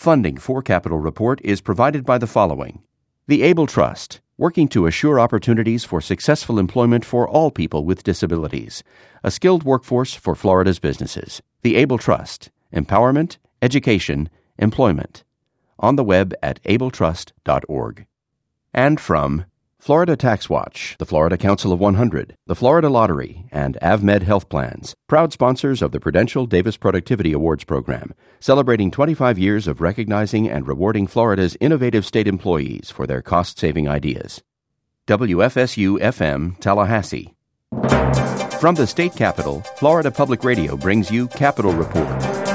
Funding for Capital Report is provided by the following: the Able Trust, working to assure opportunities for successful employment for all people with disabilities, a skilled workforce for Florida's businesses. The Able Trust, empowerment, education, employment. On the web at abletrust.org. And from Florida Tax Watch, the Florida Council of 100, the Florida Lottery, and AvMed Health Plans, proud sponsors of the Prudential Davis Productivity Awards Program, celebrating 25 years of recognizing and rewarding Florida's innovative state employees for their cost-saving ideas. WFSU-FM, Tallahassee. From the state capital, Florida Public Radio brings you Capital Report.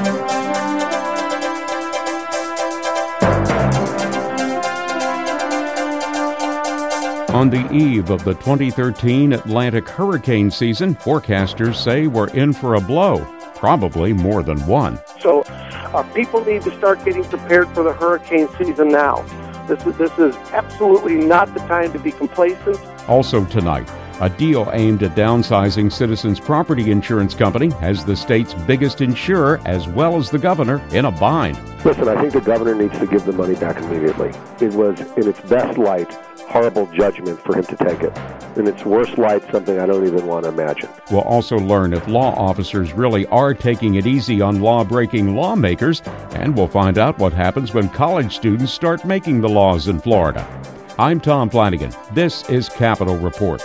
On the eve of the 2013 Atlantic hurricane season, forecasters say we're in for a blow, probably more than one. So people need to start getting prepared for the hurricane season now. This is absolutely not the time to be complacent. Also tonight, a deal aimed at downsizing Citizens Property Insurance Company has the state's biggest insurer, as well as the governor, in a bind. Listen, I think the governor needs to give the money back immediately. It was, in its best light, horrible judgment for him to take it. In its worst light, something I don't even want to imagine. We'll also learn if law officers really are taking it easy on law-breaking lawmakers, and we'll find out what happens when college students start making the laws in Florida. I'm Tom Flanagan. This is Capital Report.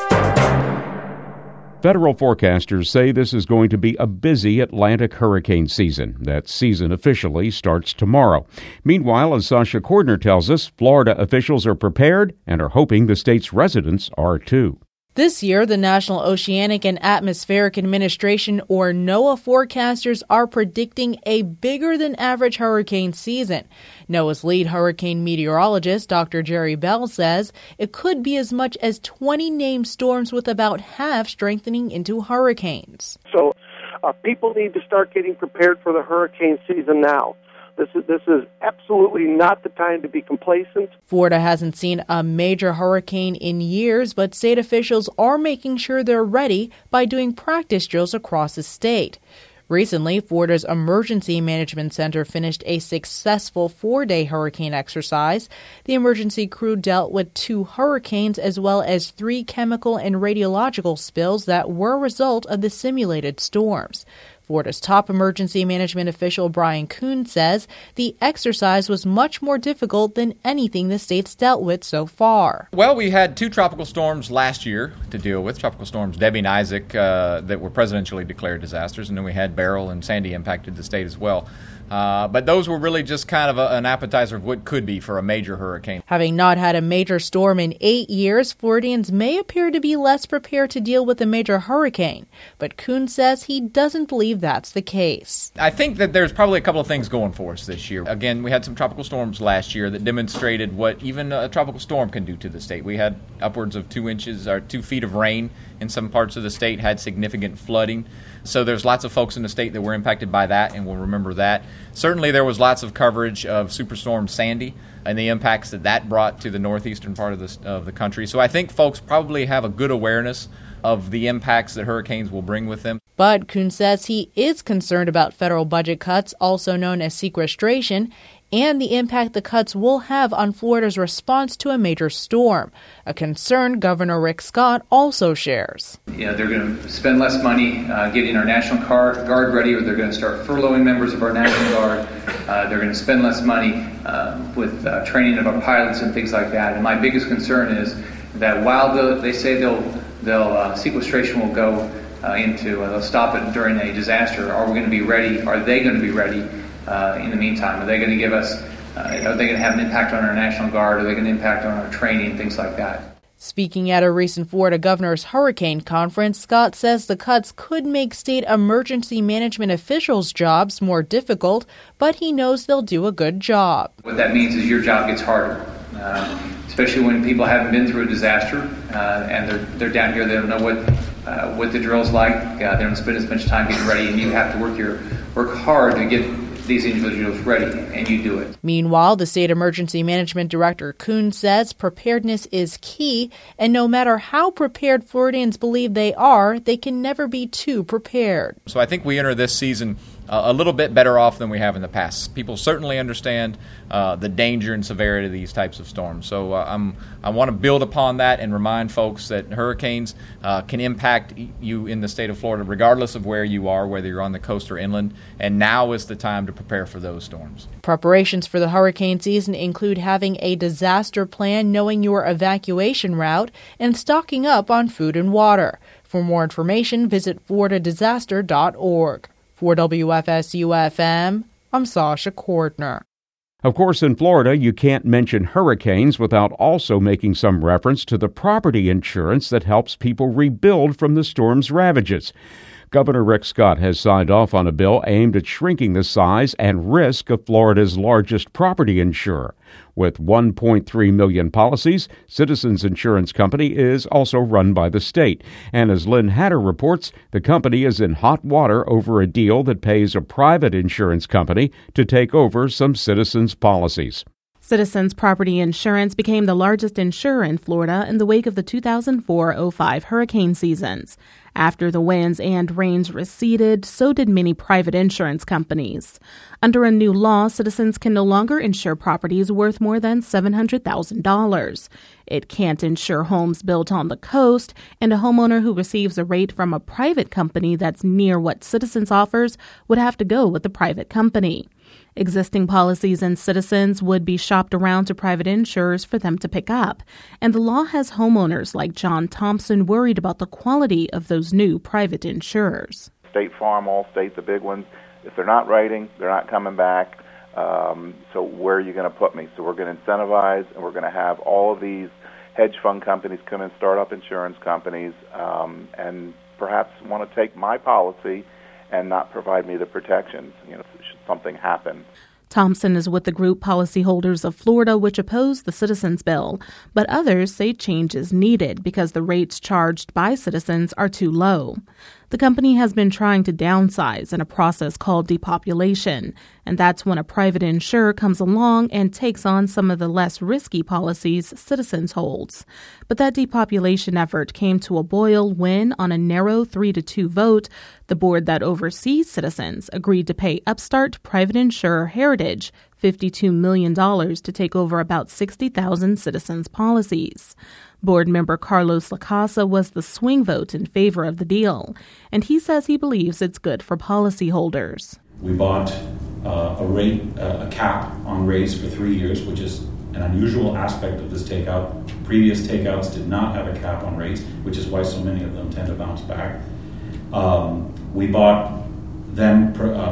Federal forecasters say this is going to be a busy Atlantic hurricane season. That season officially starts tomorrow. Meanwhile, as Sasha Cordner tells us, Florida officials are prepared and are hoping the state's residents are too. This year, the National Oceanic and Atmospheric Administration, or NOAA, forecasters are predicting a bigger-than-average hurricane season. NOAA's lead hurricane meteorologist, Dr. Jerry Bell, says it could be as much as 20 named storms, with about half strengthening into hurricanes. So people need to start getting prepared for the hurricane season now. This is absolutely not the time to be complacent. Florida hasn't seen a major hurricane in years, but state officials are making sure they're ready by doing practice drills across the state. Recently, Florida's Emergency Management Center finished a successful 4-day hurricane exercise. The emergency crew dealt with 2 hurricanes as well as 3 chemical and radiological spills that were a result of the simulated storms. Florida's top emergency management official, Brian Kuhn, says the exercise was much more difficult than anything the state's dealt with so far. Well, we had 2 tropical storms last year to deal with, tropical storms Debbie and Isaac that were presidentially declared disasters, and then we had Beryl and Sandy impacted the state as well. But those were really just kind of an appetizer of what could be for a major hurricane. Having not had a major storm in 8 years, Floridians may appear to be less prepared to deal with a major hurricane. But Kuhn says he doesn't believe that's the case. I think that there's probably a couple of things going for us this year. Again, we had some tropical storms last year that demonstrated what even a tropical storm can do to the state. We had upwards of 2 inches or 2 feet of rain in some parts of the state, had significant flooding. So there's lots of folks in the state that were impacted by that, and we'll remember that. Certainly there was lots of coverage of Superstorm Sandy and the impacts that brought to the northeastern part of the country. So I think folks probably have a good awareness of the impacts that hurricanes will bring with them. But Kuhn says he is concerned about federal budget cuts, also known as sequestration, and the impact the cuts will have on Florida's response to a major storm, a concern Governor Rick Scott also shares. They're going to spend less money getting our National Guard ready, or they're going to start furloughing members of our National Guard. They're going to spend less money with training of our pilots and things like that. And my biggest concern is that while they say they'll sequestration will go they'll stop it during a disaster, are we going to be ready? Are they going to be ready? In the meantime, are they going to give us, are they going to have an impact on our National Guard? Are they going to impact on our training, things like that? Speaking at a recent Florida Governor's Hurricane Conference, Scott says the cuts could make state emergency management officials' jobs more difficult, but he knows they'll do a good job. What that means is your job gets harder, especially when people haven't been through a disaster and they're down here. They don't know what the drill's like. They don't spend as much time getting ready, and you have to work hard to get these individuals ready, and you do it. Meanwhile, the State Emergency Management Director Kuhn says preparedness is key, and no matter how prepared Floridians believe they are, they can never be too prepared. So I think we enter this season a little bit better off than we have in the past. People certainly understand the danger and severity of these types of storms. So I want to build upon that and remind folks that hurricanes can impact you in the state of Florida regardless of where you are, whether you're on the coast or inland, and now is the time to prepare for those storms. Preparations for the hurricane season include having a disaster plan, knowing your evacuation route, and stocking up on food and water. For more information, visit floridadisaster.org. For WFSU-FM, I'm Sasha Cordner. Of course, in Florida, you can't mention hurricanes without also making some reference to the property insurance that helps people rebuild from the storm's ravages. Governor Rick Scott has signed off on a bill aimed at shrinking the size and risk of Florida's largest property insurer. With 1.3 million policies, Citizens Insurance Company is also run by the state. And as Lynn Hatter reports, the company is in hot water over a deal that pays a private insurance company to take over some Citizens policies. Citizens Property Insurance became the largest insurer in Florida in the wake of the 2004-05 hurricane seasons. After the winds and rains receded, so did many private insurance companies. Under a new law, Citizens can no longer insure properties worth more than $700,000. It can't insure homes built on the coast, and a homeowner who receives a rate from a private company that's near what Citizens offers would have to go with the private company. Existing policies in Citizens would be shopped around to private insurers for them to pick up, and the law has homeowners like John Thompson worried about the quality of those new private insurers. State Farm, Allstate, the big ones, if they're not writing, they're not coming back, so where are you going to put me? So we're going to incentivize, and we're going to have all of these hedge fund companies come and start up insurance companies and perhaps want to take my policy and not provide me the protections, should something happen. Thompson is with the group Policyholders of Florida, which oppose the Citizens bill, but others say change is needed because the rates charged by Citizens are too low. The company has been trying to downsize in a process called depopulation, and that's when a private insurer comes along and takes on some of the less risky policies Citizens holds. But that depopulation effort came to a boil when, on a narrow 3-2 vote, the board that oversees Citizens agreed to pay upstart private insurer Heritage $52 million to take over about 60,000 Citizens policies. Board member Carlos Lacasa was the swing vote in favor of the deal, and he says he believes it's good for policyholders. We bought a cap on rates for 3 years, which is an unusual aspect of this takeout. Previous takeouts did not have a cap on rates, which is why so many of them tend to bounce back. We bought them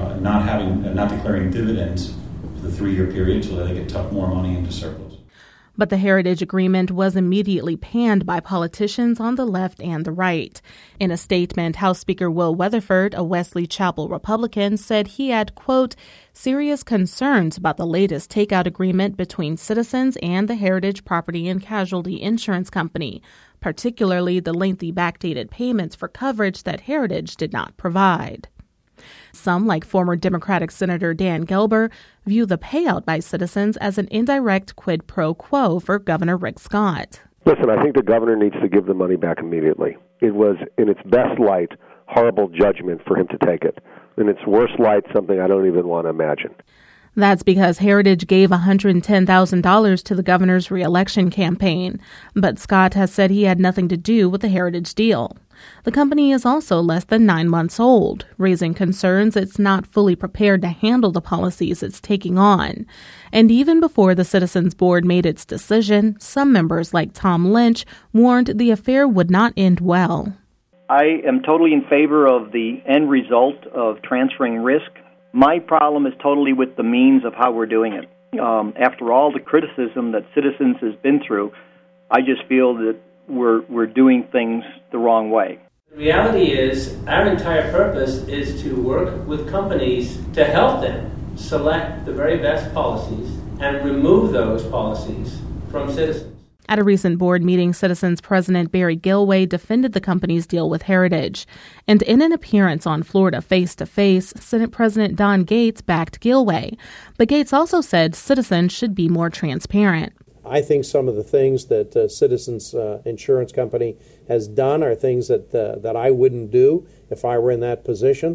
not declaring dividends for the 3-year period so that they could tuck more money into surplus. But the Heritage Agreement was immediately panned by politicians on the left and the right. In a statement, House Speaker Will Weatherford, a Wesley Chapel Republican, said he had, quote, serious concerns about the latest takeout agreement between Citizens and the Heritage Property and Casualty Insurance Company, particularly the lengthy backdated payments for coverage that Heritage did not provide. Some, like former Democratic Senator Dan Gelber, view the payout by Citizens as an indirect quid pro quo for Governor Rick Scott. Listen, I think the governor needs to give the money back immediately. It was, in its best light, horrible judgment for him to take it. In its worst light, something I don't even want to imagine. That's because Heritage gave $110,000 to the governor's reelection campaign, but Scott has said he had nothing to do with the Heritage deal. The company is also less than 9 months old, raising concerns it's not fully prepared to handle the policies it's taking on. And even before the Citizens Board made its decision, some members like Tom Lynch warned the affair would not end well. I am totally in favor of the end result of transferring risk. My problem is totally with the means of how we're doing it. After all the criticism that Citizens has been through, I just feel that we're doing things the wrong way. The reality is our entire purpose is to work with companies to help them select the very best policies and remove those policies from Citizens. At a recent board meeting, Citizens President Barry Gilway defended the company's deal with Heritage. And in an appearance on Florida Face to Face, Senate President Don Gates backed Gilway. But Gates also said Citizens should be more transparent. I think some of the things that Citizens Insurance Company has done are things that I wouldn't do if I were in that position.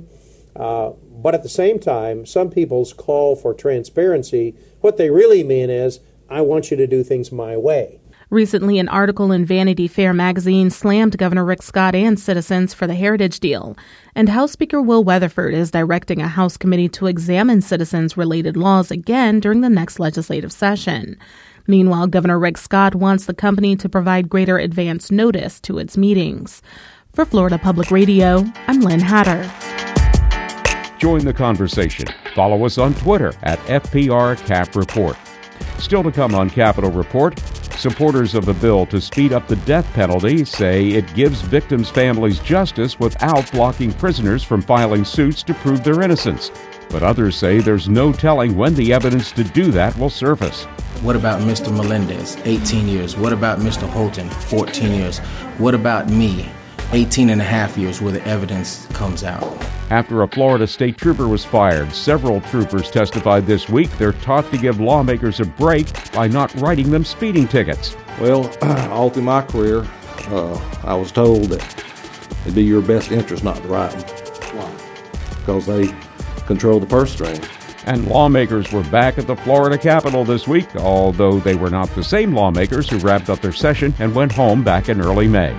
But at the same time, some people's call for transparency, what they really mean is, I want you to do things my way. Recently, an article in Vanity Fair magazine slammed Governor Rick Scott and citizens for the Heritage deal. And House Speaker Will Weatherford is directing a House committee to examine citizens-related laws again during the next legislative session. Meanwhile, Governor Rick Scott wants the company to provide greater advance notice to its meetings. For Florida Public Radio, I'm Lynn Hatter. Join the conversation. Follow us on Twitter at FPRCapReport. Still to come on Capitol Report, supporters of a bill to speed up the death penalty say it gives victims' families justice without blocking prisoners from filing suits to prove their innocence. But others say there's no telling when the evidence to do that will surface. What about Mr. Melendez, 18 years? What about Mr. Holton, 14 years? What about me, 18 and a half years, where the evidence comes out? After a Florida state trooper was fired, several troopers testified this week they're taught to give lawmakers a break by not writing them speeding tickets. Well, all through my career, I was told that it'd be your best interest not to write them. Why? Because they control the purse strings. And lawmakers were back at the Florida Capitol this week, although they were not the same lawmakers who wrapped up their session and went home back in early May.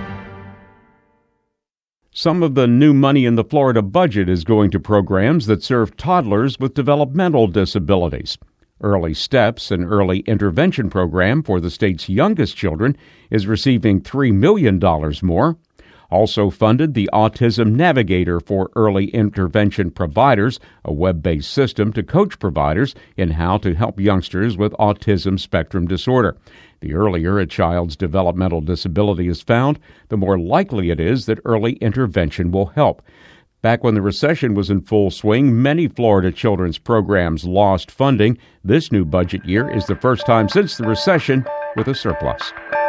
Some of the new money in the Florida budget is going to programs that serve toddlers with developmental disabilities. Early Steps, an early intervention program for the state's youngest children, is receiving $3 million more. Also funded the Autism Navigator for early intervention providers, a web-based system to coach providers in how to help youngsters with autism spectrum disorder. The earlier a child's developmental disability is found, the more likely it is that early intervention will help. Back when the recession was in full swing, many Florida children's programs lost funding. This new budget year is the first time since the recession with a surplus.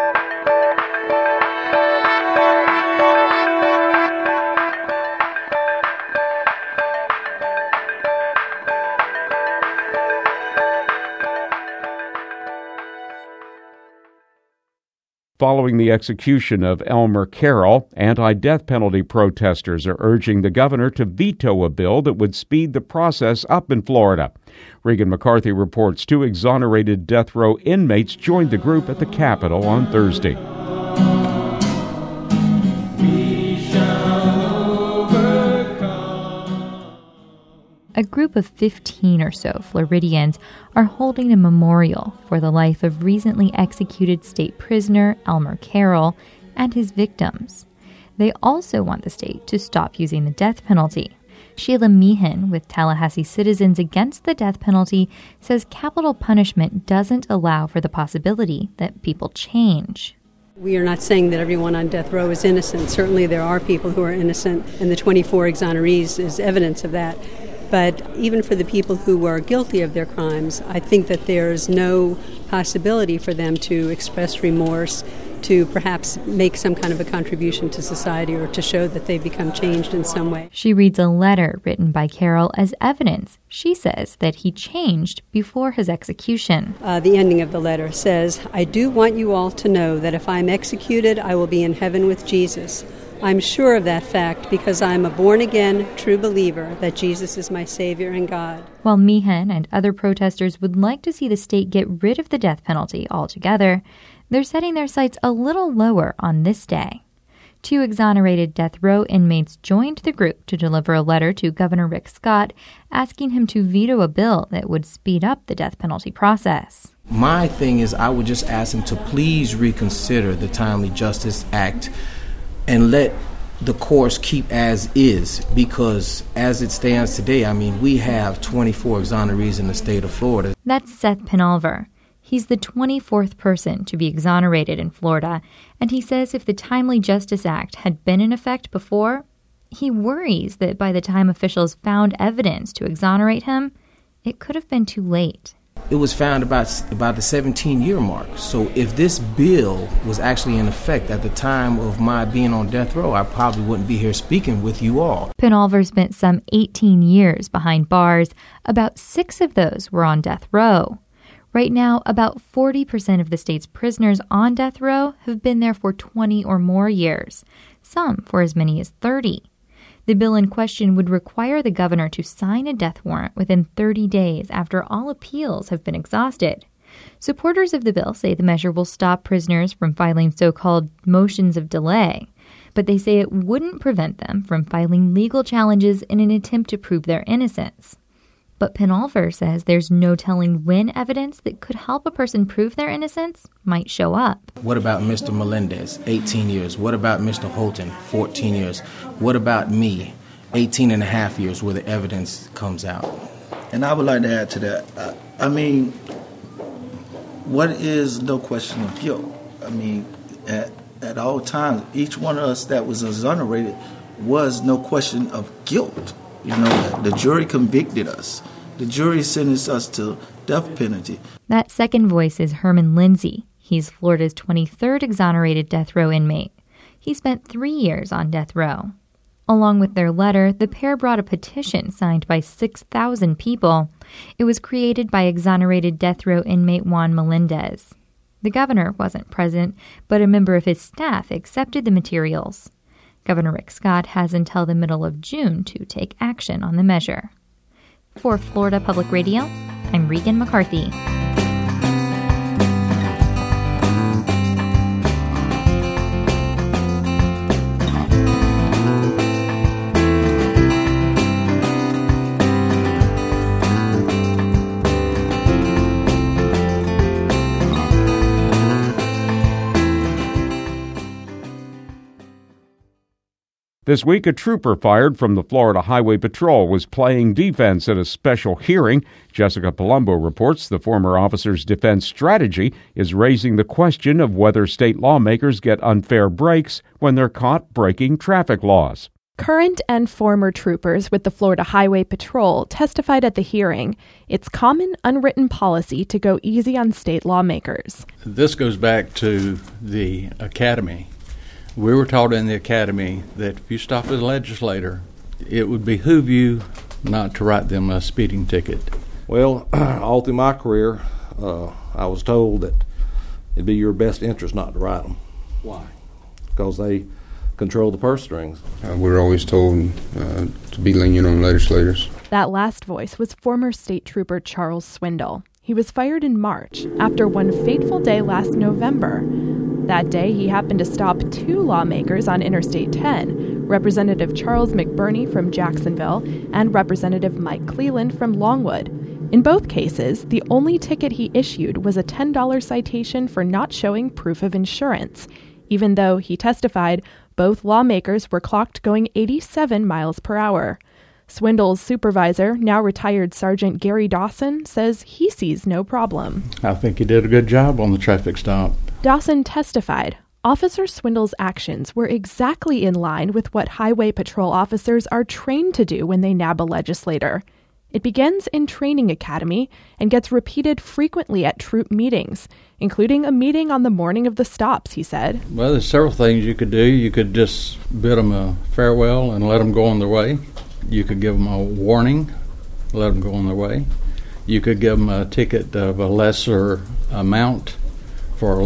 Following the execution of Elmer Carroll, anti-death penalty protesters are urging the governor to veto a bill that would speed the process up in Florida. Regan McCarthy reports 2 exonerated death row inmates joined the group at the Capitol on Thursday. A group of 15 or so Floridians are holding a memorial for the life of recently executed state prisoner Elmer Carroll and his victims. They also want the state to stop using the death penalty. Sheila Meehan with Tallahassee Citizens Against the Death Penalty says capital punishment doesn't allow for the possibility that people change. We are not saying that everyone on death row is innocent. Certainly there are people who are innocent, and the 24 exonerees is evidence of that. But even for the people who are guilty of their crimes, I think that there's no possibility for them to express remorse, to perhaps make some kind of a contribution to society or to show that they've become changed in some way. She reads a letter written by Carroll as evidence. She says that he changed before his execution. The ending of the letter says, "I do want you all to know that if I'm executed, I will be in heaven with Jesus. I'm sure of that fact because I'm a born-again, true believer that Jesus is my Savior and God." While Meehan and other protesters would like to see the state get rid of the death penalty altogether, they're setting their sights a little lower on this day. 2 exonerated death row inmates joined the group to deliver a letter to Governor Rick Scott asking him to veto a bill that would speed up the death penalty process. My thing is I would just ask him to please reconsider the Timely Justice Act and let the course keep as is, because as it stands today, we have 24 exonerees in the state of Florida. That's Seth Penalver. He's the 24th person to be exonerated in Florida, and he says if the Timely Justice Act had been in effect before, he worries that by the time officials found evidence to exonerate him, it could have been too late. It was found about the 17-year mark. So if this bill was actually in effect at the time of my being on death row, I probably wouldn't be here speaking with you all. Penalver spent some 18 years behind bars. About 6 of those were on death row. Right now, about 40% of the state's prisoners on death row have been there for 20 or more years, some for as many as 30. The bill in question would require the governor to sign a death warrant within 30 days after all appeals have been exhausted. Supporters of the bill say the measure will stop prisoners from filing so-called motions of delay, but they say it wouldn't prevent them from filing legal challenges in an attempt to prove their innocence. But Penalver says there's no telling when evidence that could help a person prove their innocence might show up. What about Mr. Melendez, 18 years? What about Mr. Holton, 14 years? What about me, 18 and a half years where the evidence comes out? And I would like to add to that. What is no question of guilt? At all times, each one of us that was exonerated was no question of guilt. The jury convicted us. The jury sentenced us to death penalty. That second voice is Herman Lindsay. He's Florida's 23rd exonerated death row inmate. He spent 3 years on death row. Along with their letter, the pair brought a petition signed by 6,000 people. It was created by exonerated death row inmate Juan Melendez. The governor wasn't present, but a member of his staff accepted the materials. Governor Rick Scott has until the middle of June to take action on the measure. For Florida Public Radio, I'm Regan McCarthy. This week, a trooper fired from the Florida Highway Patrol was playing defense at a special hearing. Jessica Palumbo reports the former officer's defense strategy is raising the question of whether state lawmakers get unfair breaks when they're caught breaking traffic laws. Current and former troopers with the Florida Highway Patrol testified at the hearing. It's common unwritten policy to go easy on state lawmakers. This goes back to the academy. We were taught in the academy that if you stop as a legislator, it would behoove you not to write them a speeding ticket. Well, all through my career, I was told that it'd be your best interest not to write them. Why? Because they control the purse strings. We're always told to be lenient on legislators. That last voice was former state trooper Charles Swindle. He was fired in March after one fateful day last November. That day, he happened to stop 2 lawmakers on Interstate 10, Representative Charles McBurney from Jacksonville and Representative Mike Cleland from Longwood. In both cases, the only ticket he issued was a $10 citation for not showing proof of insurance, even though, he testified, both lawmakers were clocked going 87 miles per hour. Swindle's supervisor, now retired Sergeant Gary Dawson, says he sees no problem. I think he did a good job on the traffic stop. Dawson testified, Officer Swindle's actions were exactly in line with what Highway Patrol officers are trained to do when they nab a legislator. It begins in training academy and gets repeated frequently at troop meetings, including a meeting on the morning of the stops, he said. Well, there's several things you could do. You could just bid them a farewell and let them go on their way. You could give them a warning, let them go on their way. You could give them a ticket of a lesser amount for a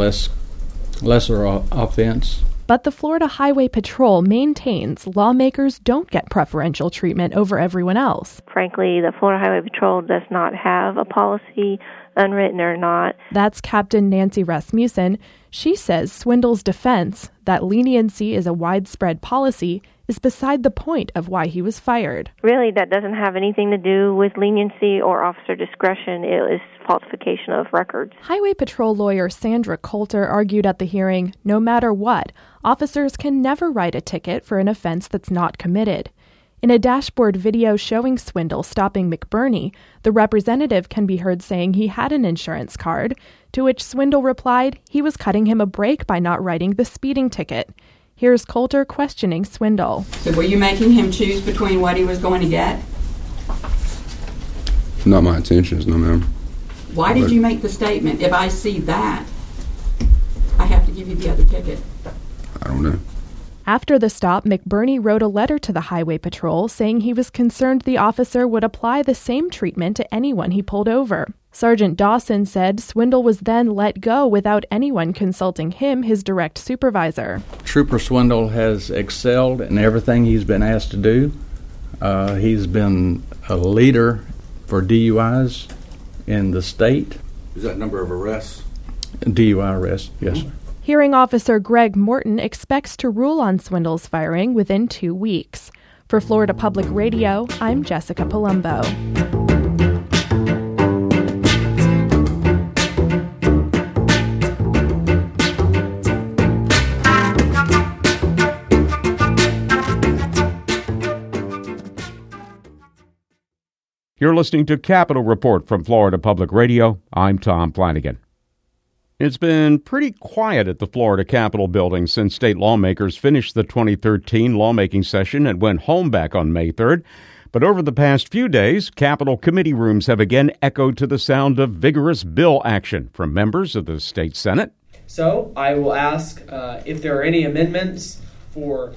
lesser offense. But the Florida Highway Patrol maintains lawmakers don't get preferential treatment over everyone else. Frankly, the Florida Highway Patrol does not have a policy, unwritten or not. That's Captain Nancy Rasmussen. She says Swindle's defense, that leniency is a widespread policy, is beside the point of why he was fired. Really, that doesn't have anything to do with leniency or officer discretion. It is falsification of records. Highway Patrol lawyer Sandra Coulter argued at the hearing, no matter what, officers can never write a ticket for an offense that's not committed. In a dashboard video showing Swindle stopping McBurney, the representative can be heard saying he had an insurance card, to which Swindle replied he was cutting him a break by not writing the speeding ticket. Here's Coulter questioning Swindle. So were you making him choose between what he was going to get? Not my intentions, no ma'am. Why did you make the statement, if I see that, I have to give you the other ticket? I don't know. After the stop, McBurney wrote a letter to the Highway Patrol saying he was concerned the officer would apply the same treatment to anyone he pulled over. Sergeant Dawson said Swindle was then let go without anyone consulting him, his direct supervisor. Trooper Swindle has excelled in everything he's been asked to do. He's been a leader for DUIs in the state. Is that number of arrests? DUI arrests, yes, sir. Hearing Officer Greg Morton expects to rule on Swindle's firing within 2 weeks. For Florida Public Radio, I'm Jessica Palumbo. You're listening to Capitol Report from Florida Public Radio. I'm Tom Flanagan. It's been pretty quiet at the Florida Capitol building since state lawmakers finished the 2013 lawmaking session and went home back on May 3rd. But over the past few days, Capitol committee rooms have again echoed to the sound of vigorous bill action from members of the state Senate. So I will ask if there are any amendments for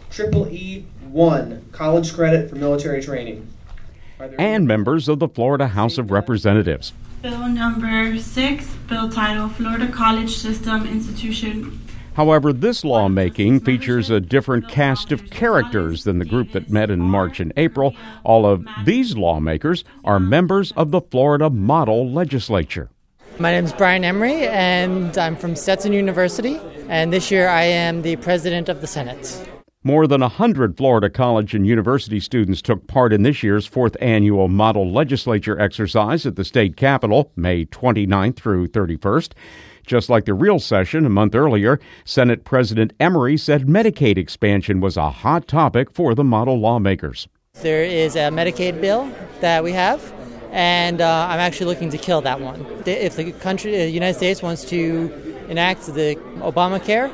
EE1, college credit for military training. And members of the Florida House of Representatives. Bill number 6, bill title, Florida College System Institution. However, this lawmaking features a different cast of characters than the group that met in March and April. All of these lawmakers are members of the Florida Model Legislature. My name is Brian Emery, and I'm from Stetson University, and this year I am the president of the Senate. More than 100 Florida college and university students took part in this year's 4th annual Model Legislature exercise at the state capitol, May 29th through 31st. Just like the real session a month earlier, Senate President Emery said Medicaid expansion was a hot topic for the model lawmakers. There is a Medicaid bill that we have, and I'm actually looking to kill that one. If the United States wants to enact the Obamacare,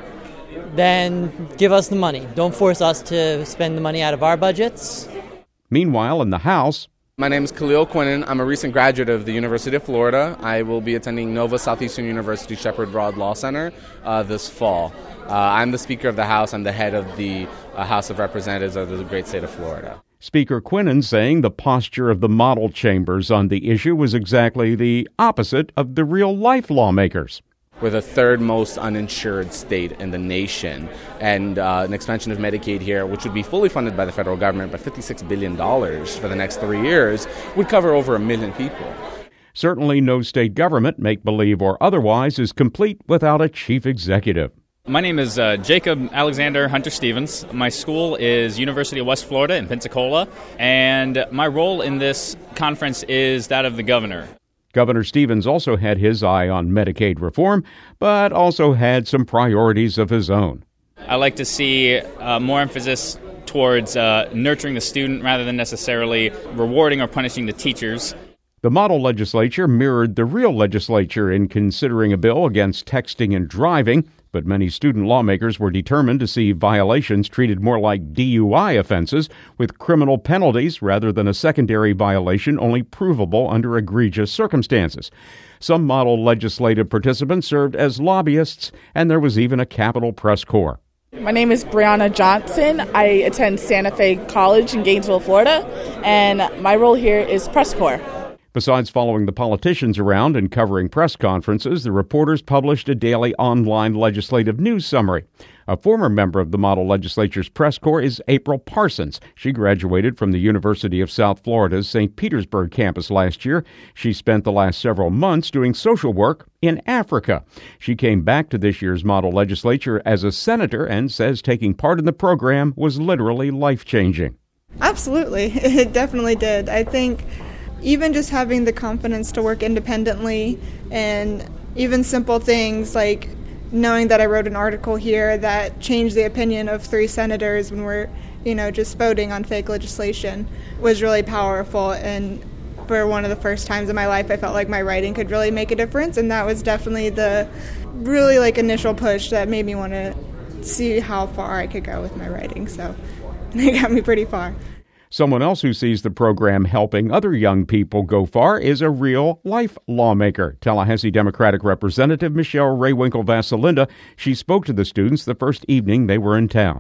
then give us the money. Don't force us to spend the money out of our budgets. Meanwhile, in the House... My name is Khalil Quinnen. I'm a recent graduate of the University of Florida. I will be attending Nova Southeastern University Shepherd Broad Law Center this fall. I'm the Speaker of the House. I'm the head of the House of Representatives of the great state of Florida. Speaker Quinnen saying the posture of the model chambers on the issue was exactly the opposite of the real-life lawmakers. We're the third most uninsured state in the nation, and an expansion of Medicaid here, which would be fully funded by the federal government, but $56 billion for the next 3 years, would cover over 1 million people. Certainly no state government, make-believe or otherwise, is complete without a chief executive. My name is Jacob Alexander Hunter Stevens. My school is University of West Florida in Pensacola, and my role in this conference is that of the governor. Governor Stevens also had his eye on Medicaid reform, but also had some priorities of his own. I like to see more emphasis towards nurturing the student rather than necessarily rewarding or punishing the teachers. The model legislature mirrored the real legislature in considering a bill against texting and driving, but many student lawmakers were determined to see violations treated more like DUI offenses, with criminal penalties rather than a secondary violation only provable under egregious circumstances. Some model legislative participants served as lobbyists, and there was even a Capitol press corps. My name is Brianna Johnson. I attend Santa Fe College in Gainesville, Florida, and my role here is press corps. Besides following the politicians around and covering press conferences, the reporters published a daily online legislative news summary. A former member of the Model Legislature's press corps is April Parsons. She graduated from the University of South Florida's St. Petersburg campus last year. She spent the last several months doing social work in Africa. She came back to this year's Model Legislature as a senator and says taking part in the program was literally life-changing. Absolutely. It definitely did. I think even just having the confidence to work independently, and even simple things like knowing that I wrote an article here that changed the opinion of 3 senators when we're, just voting on fake legislation was really powerful. And for one of the first times in my life, I felt like my writing could really make a difference. And that was definitely the really initial push that made me want to see how far I could go with my writing. So it got me pretty far. Someone else who sees the program helping other young people go far is a real-life lawmaker, Tallahassee Democratic Representative Michelle Raywinkle Vasalinda. She spoke to the students the first evening they were in town.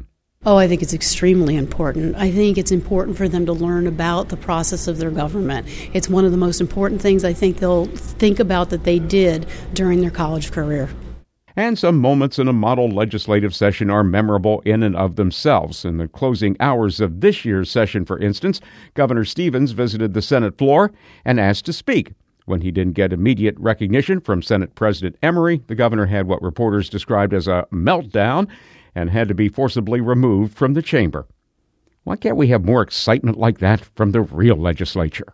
Oh, I think it's extremely important. I think it's important for them to learn about the process of their government. It's one of the most important things I think they'll think about that they did during their college career. And some moments in a model legislative session are memorable in and of themselves. In the closing hours of this year's session, for instance, Governor Stevens visited the Senate floor and asked to speak. When he didn't get immediate recognition from Senate President Emery, the governor had what reporters described as a meltdown and had to be forcibly removed from the chamber. Why can't we have more excitement like that from the real legislature?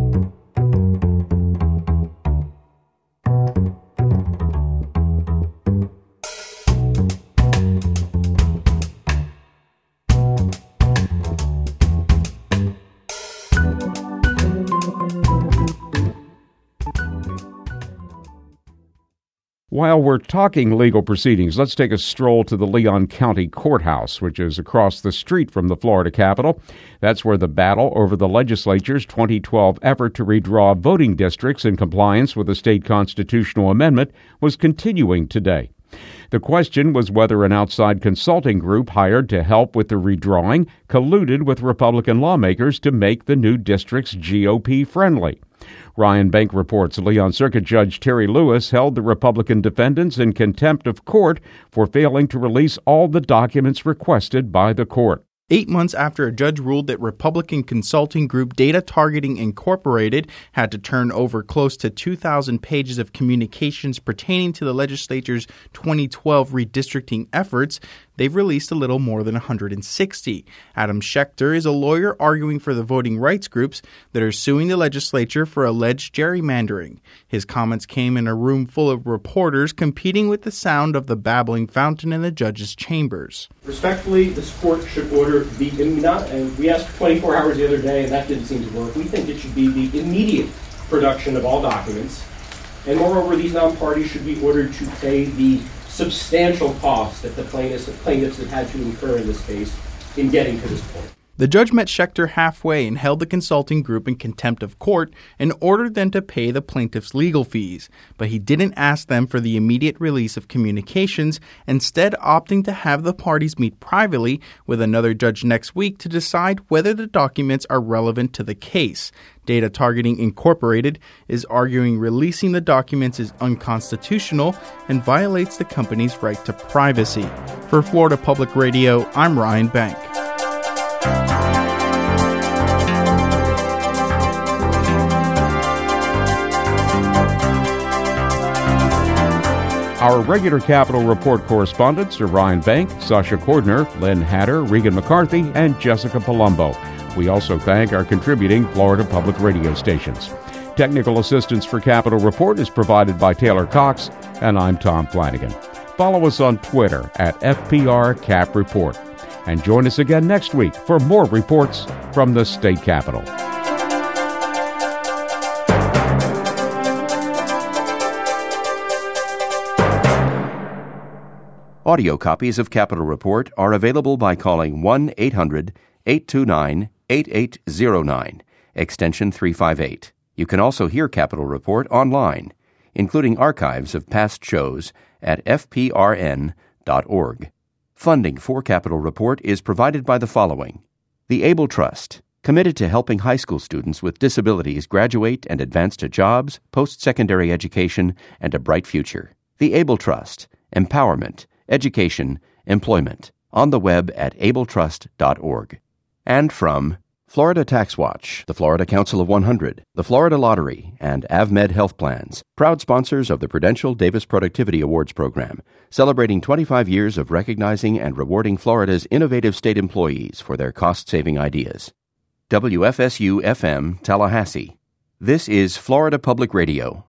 While we're talking legal proceedings, let's take a stroll to the Leon County Courthouse, which is across the street from the Florida Capitol. That's where the battle over the legislature's 2012 effort to redraw voting districts in compliance with a state constitutional amendment was continuing today. The question was whether an outside consulting group hired to help with the redrawing colluded with Republican lawmakers to make the new districts GOP-friendly. Ryan Bank reports Leon Circuit Judge Terry Lewis held the Republican defendants in contempt of court for failing to release all the documents requested by the court. 8 months after a judge ruled that Republican consulting group Data Targeting Incorporated had to turn over close to 2,000 pages of communications pertaining to the legislature's 2012 redistricting efforts, they've released a little more than 160. Adam Schechter is a lawyer arguing for the voting rights groups that are suing the legislature for alleged gerrymandering. His comments came in a room full of reporters competing with the sound of the babbling fountain in the judge's chambers. Respectfully, this court should order and we asked for 24 hours the other day, and that didn't seem to work. We think it should be the immediate production of all documents. And moreover, these non-parties should be ordered to pay the substantial cost that the plaintiffs have had to incur in this case in getting to this point. The judge met Schechter halfway and held the consulting group in contempt of court and ordered them to pay the plaintiffs' legal fees. But he didn't ask them for the immediate release of communications, instead opting to have the parties meet privately with another judge next week to decide whether the documents are relevant to the case. Data Targeting Incorporated is arguing releasing the documents is unconstitutional and violates the company's right to privacy. For Florida Public Radio, I'm Ryan Bank. Our regular Capitol Report correspondents are Ryan Bank, Sasha Cordner, Lynn Hatter, Regan McCarthy, and Jessica Palumbo. We also thank our contributing Florida Public Radio stations. Technical assistance for Capitol Report is provided by Taylor Cox, and I'm Tom Flanagan. Follow us on Twitter at FPR Cap Report. And join us again next week for more reports from the state capitol. Audio copies of Capitol Report are available by calling 1-800-829-8809, extension 358. You can also hear Capitol Report online, including archives of past shows at fprn.org. Funding for Capitol Report is provided by the following: the Able Trust, committed to helping high school students with disabilities graduate and advance to jobs, post-secondary education, and a bright future. The Able Trust, empowerment, education, employment, on the web at abletrust.org. And from Florida Tax Watch, the Florida Council of 100, the Florida Lottery, and AvMed Health Plans, proud sponsors of the Prudential Davis Productivity Awards program, celebrating 25 years of recognizing and rewarding Florida's innovative state employees for their cost-saving ideas. WFSU-FM, Tallahassee. This is Florida Public Radio.